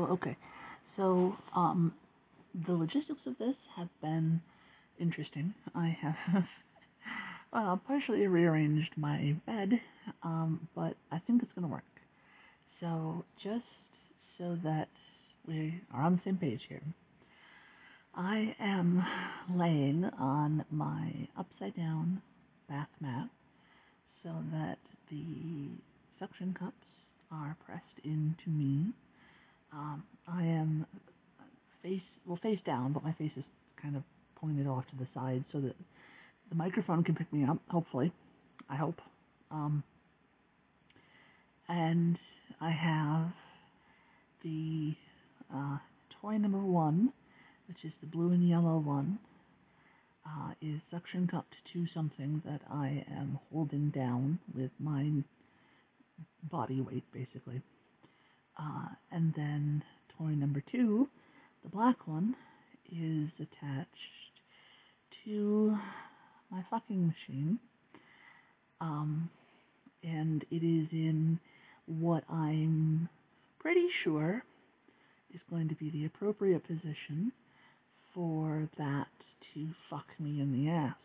Okay. So, the logistics of this have been interesting. I have partially rearranged my bed, but I think it's going to work. So, just so that we are on the same page here, I am laying on my upside down bath mat so that the suction cups are pressed into me. I am face down, but my face is kind of pointed off to the side so that the microphone can pick me up, hopefully. I hope. Um, and I have the toy number one, which is the blue and yellow one, is suction cupped to something that I am holding down with my body weight, basically. And then toy number two, the black one, is attached to my fucking machine. And it is in what I'm pretty sure is going to be the appropriate position for that to fuck me in the ass.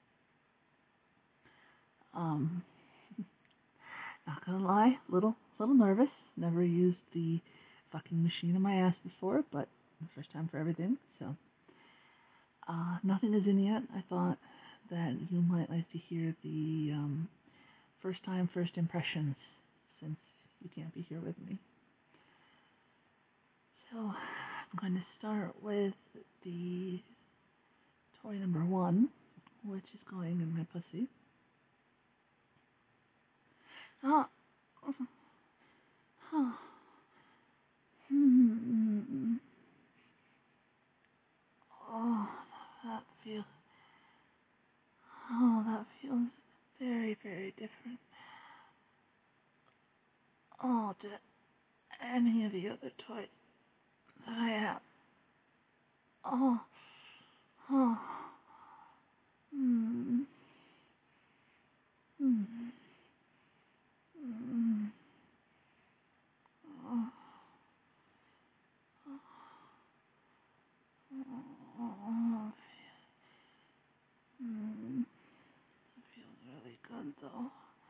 Not gonna lie, little nervous. Never used the fucking machine in my ass before, but the first time for everything. So, nothing is in yet. I thought that you might like to hear the first time, first impressions, since you can't be here with me. So, I'm going to start with the toy number one, which is going in my pussy. Oh, oh. Oh, that feels. Oh, that feels very, very different. Oh, to any of the other toys that I have. Oh, oh, mm, mm, mm, oh, oh, it feels really good though.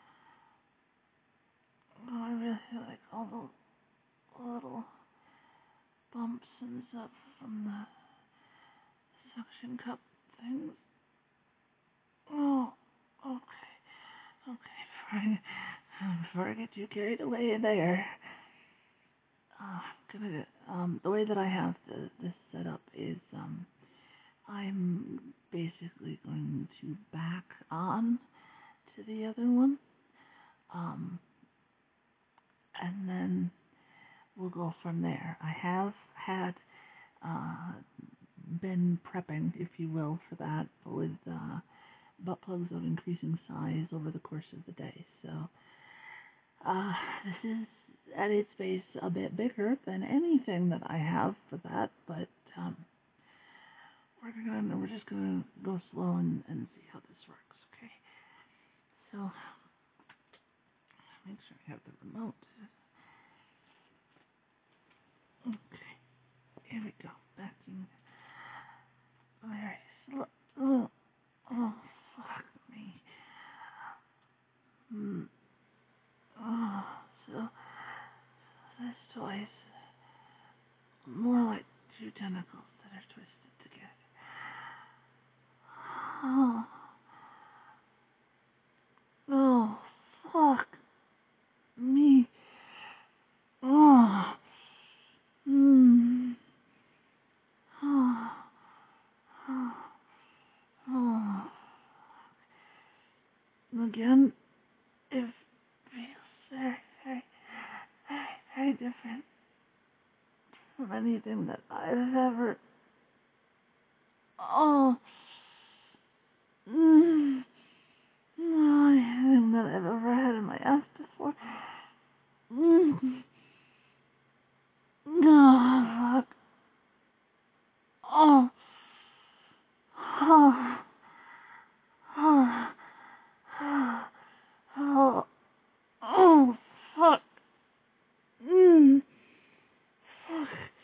Oh, I really like all the little bumps and stuff from the suction cup things. Oh, okay, okay, before I get too carried away there. The way that I have this set up is, I'm basically going to back on to the other one, and then we'll go from there. I have had, been prepping, if you will, for that with, butt plugs of increasing size over the course of the day, so, this is at its base a bit bigger than anything that I have for that, but we're just gonna go slow and see how this works, okay? So make sure I have the remote. Okay, here we go. Backing very slow. Oh, fuck me. Oh, so this toy is more like two tentacles that are twisted together. Oh, oh, fuck me. Oh, mm, oh, oh, oh. Again, it feels very, very, very, very different from anything that I've ever. Oh, anything that I've ever had in my ass before. Oh, fuck. Oh, oh, oh, oh, oh, fuck. Fuck.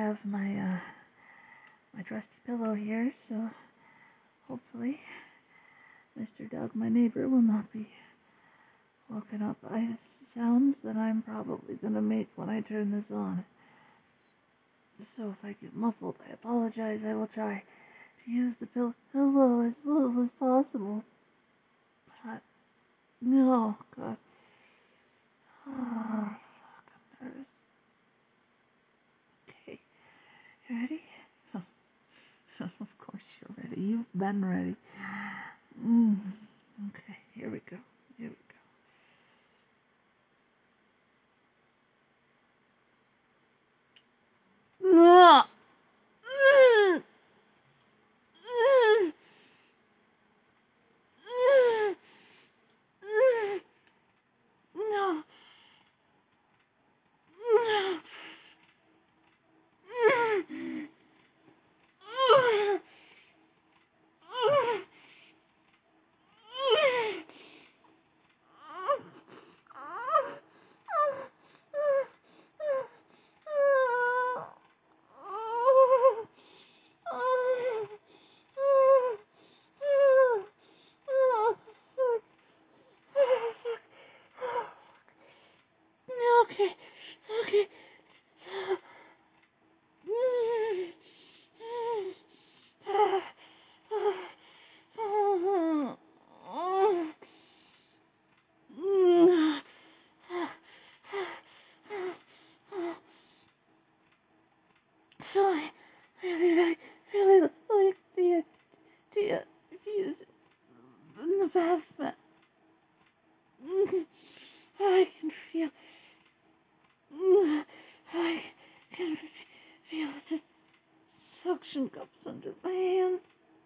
have my trusty pillow here, so hopefully Mr. Doug, my neighbor, will not be woken up by sounds that I'm probably gonna make when I turn this on. So if I get muffled, I apologize. I will try to use the pillow as little as possible. But no, God. Oh, fuck, I'm nervous. Okay, you ready? Oh, of course you're ready. You've been ready. Okay, here we go. Here we go. No! No! Okay, okay. So I really like the views in the basement. I can feel, I can feel the suction cups under my hands.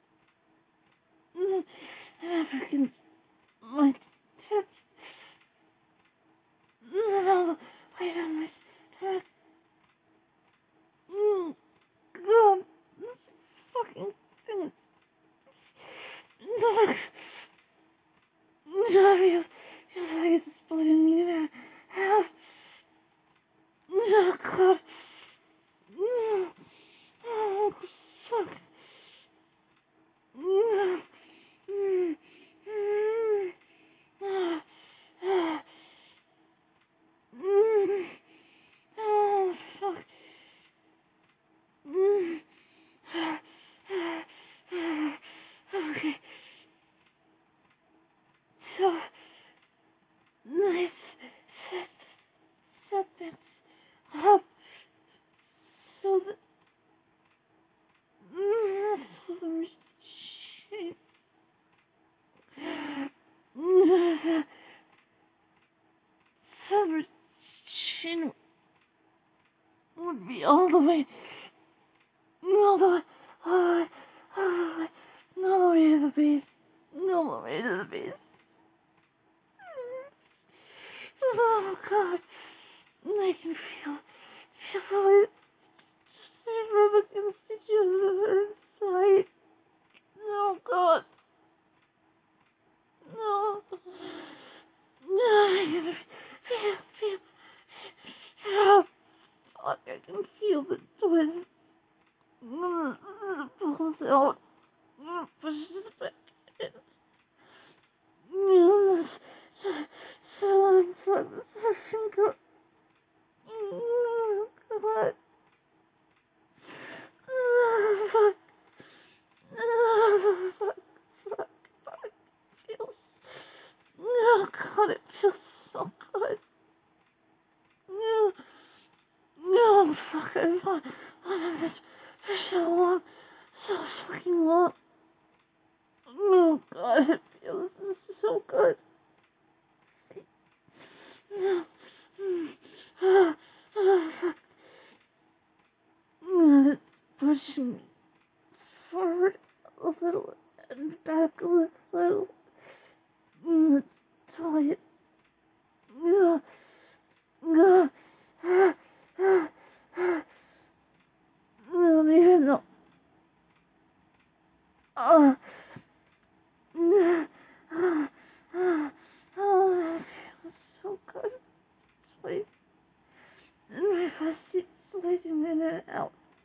And I can, my tits, and all the weight on my stomach. God, this fucking thing. I feel like it's splitting me in half. Oh, God. Oh, fuck. Oh, fuck. Okay, so nice set, set this up so that so the machine so the machine would be all the way all the way all the way all the way to the base all the way to the base. Oh God, I can feel the rub against each other inside. Oh God, no, no, I can feel, oh, fuck, I can feel the twist. Pulls out, pushes back in. So I'm from the suction cup. Oh God. Oh, fuck. Oh, fuck. Fuck. Fuck. Feels. Oh, God, it feels so good. No. No, fuck. I've wanted this for so long. So fucking long. Oh, God, it feels so good. No. Oh, oh, fuck. It's pushing me forward a little and back a little. It's tight. No, no, no, even though. Oh, no, oh, that feels so good. Sleep. And my fuzzy sliding in and out.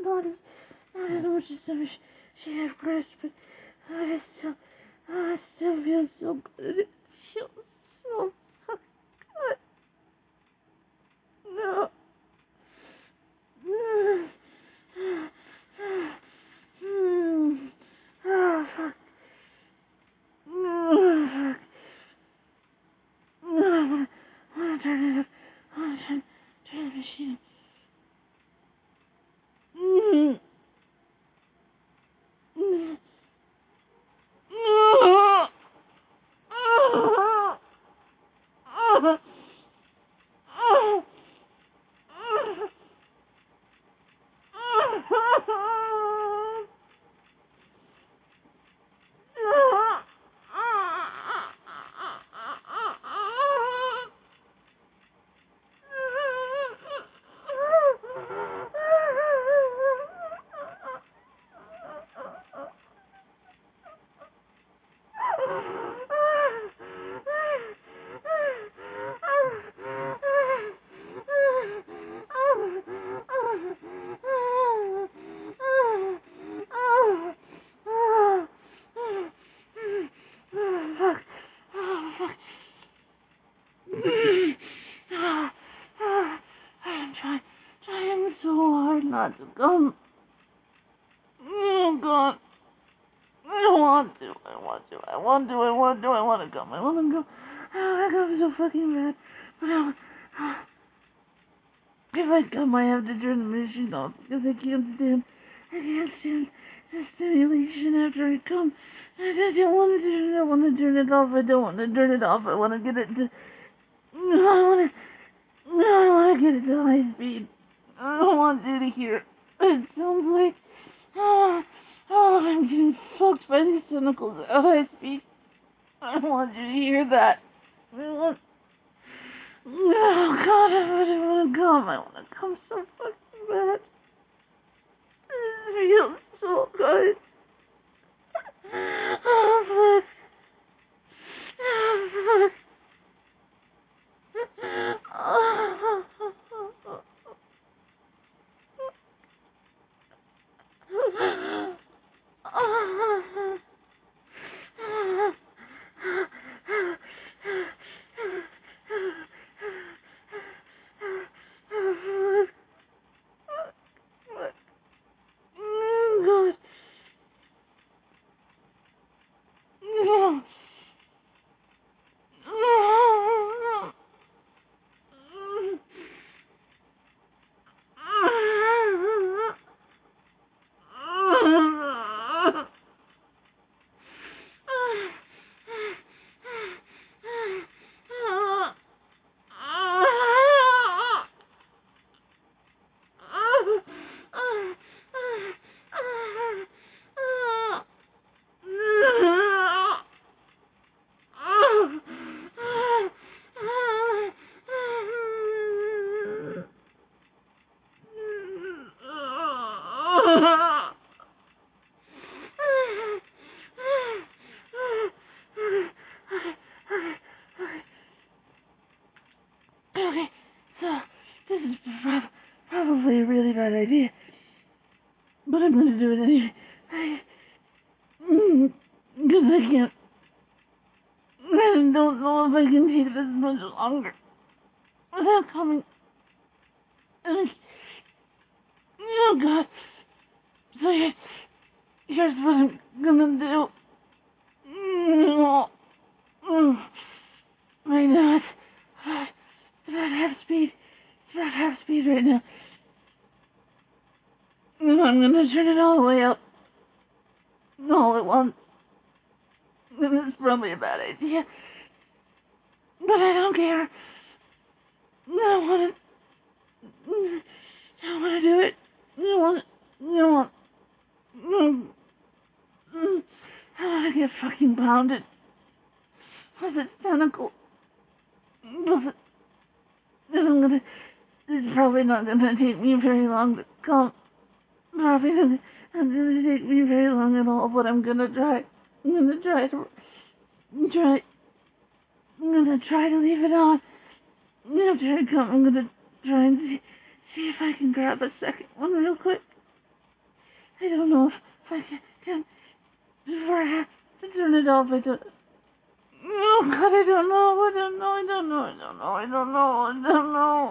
not as much as some she had breast, but it still feels so good. It feels so fucking good. No. Oh, fuck. Oh, fuck. No, I wanna turn it up. I wanna turn the machine. I'm trying so hard not to come. Oh God. I want to come. I want to come. I want to go. I come so fucking bad. But if I come, I have to turn the machine off because I can't stand the stimulation after I come. I don't want to turn it. I want to turn it off. I don't want to turn it off. I want to get it to. I want to get it to high speed. I don't want you to hear. It sounds like. I'm getting fucked by these tentacles at high speed. I don't want you to hear that. Oh God, I really want to come. I want to come so fucking bad. It feels so good. Oh, fuck. Oh, fuck. Okay, so this is probably a really bad idea, but I'm gonna do it anyway. Because I can't. I don't know if I can take this much longer without coming. Oh God. So here's what I'm gonna do. Right now it's about half speed. It's about half speed right now. I'm gonna turn it all the way up. All at once. It's probably a bad idea. But I don't care. I wanna do it. I wanna get fucking pounded with its tentacle. And it's probably not gonna take me very long to come. Probably not gonna take me very long at all, but I'm gonna try. I'm gonna try to try. I'm gonna try to leave it on. After I come, I'm gonna try and see if I can grab a second one real quick. I don't know if I can before I have to turn it off. I don't. Oh God, I don't know. I don't know. I don't know. I don't know. I don't know. I don't know.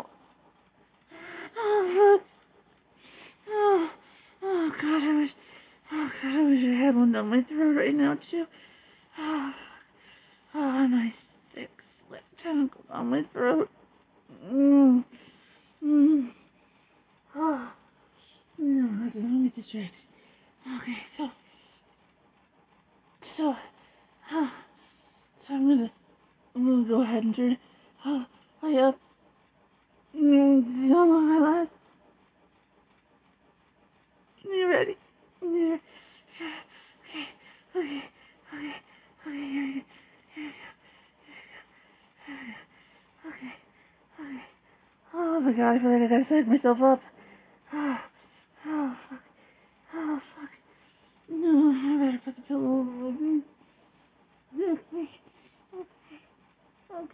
Oh fuck. Oh. Oh God, I wish. Oh God, I wish I had one down my throat right now too. Oh. Oh, my thick, slit tentacle down my throat. Mm. Mm. Oh. No, okay, let me distract. Okay, so, uh, so I'm gonna go ahead and turn it way up. On my last. You ready? Yeah. Okay, okay, okay, okay, here we go. Okay, okay. Oh my God, I feel like I gotta psych myself up. Oh, oh, fuck. Oh, fuck. No, I better put the pillow over my face. Okay, okay.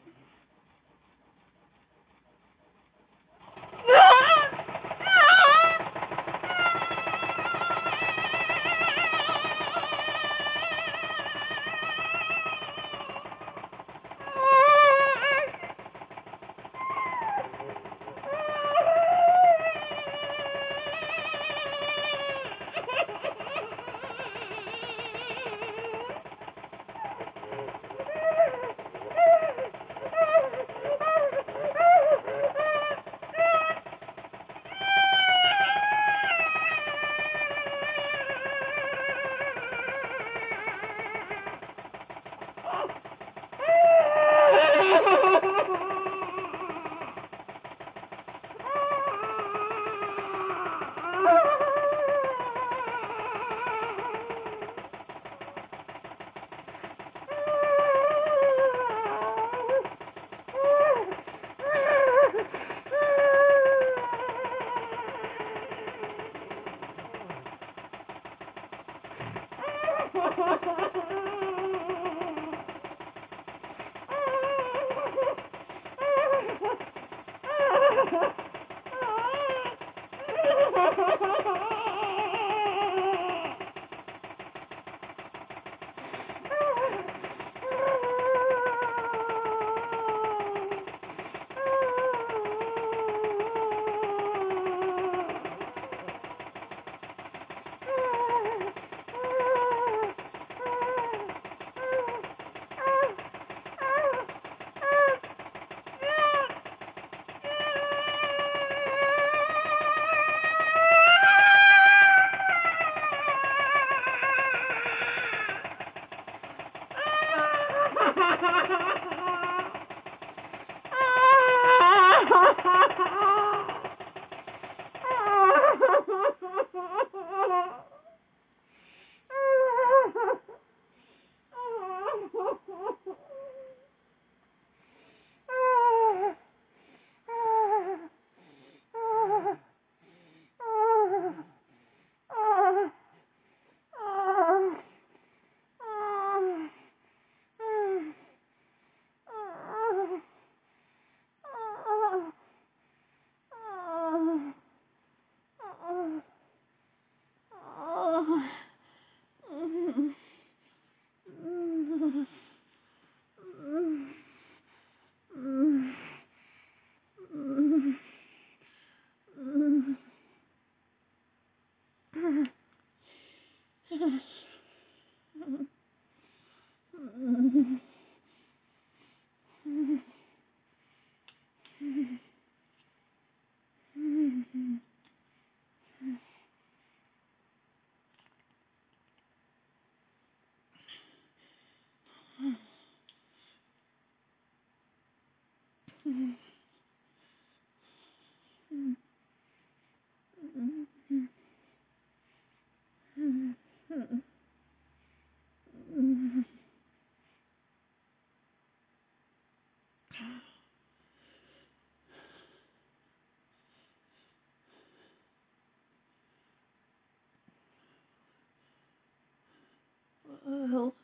Well,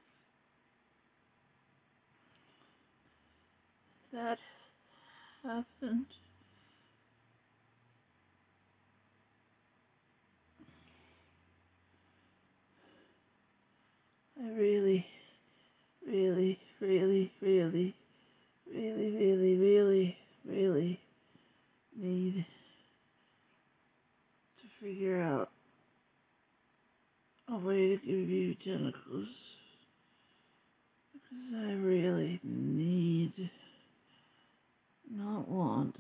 that happened. figure out a way to give you tentacles. Because I really need, not want,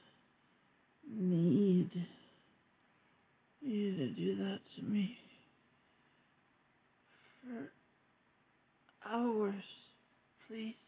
need you to do that to me for hours, please.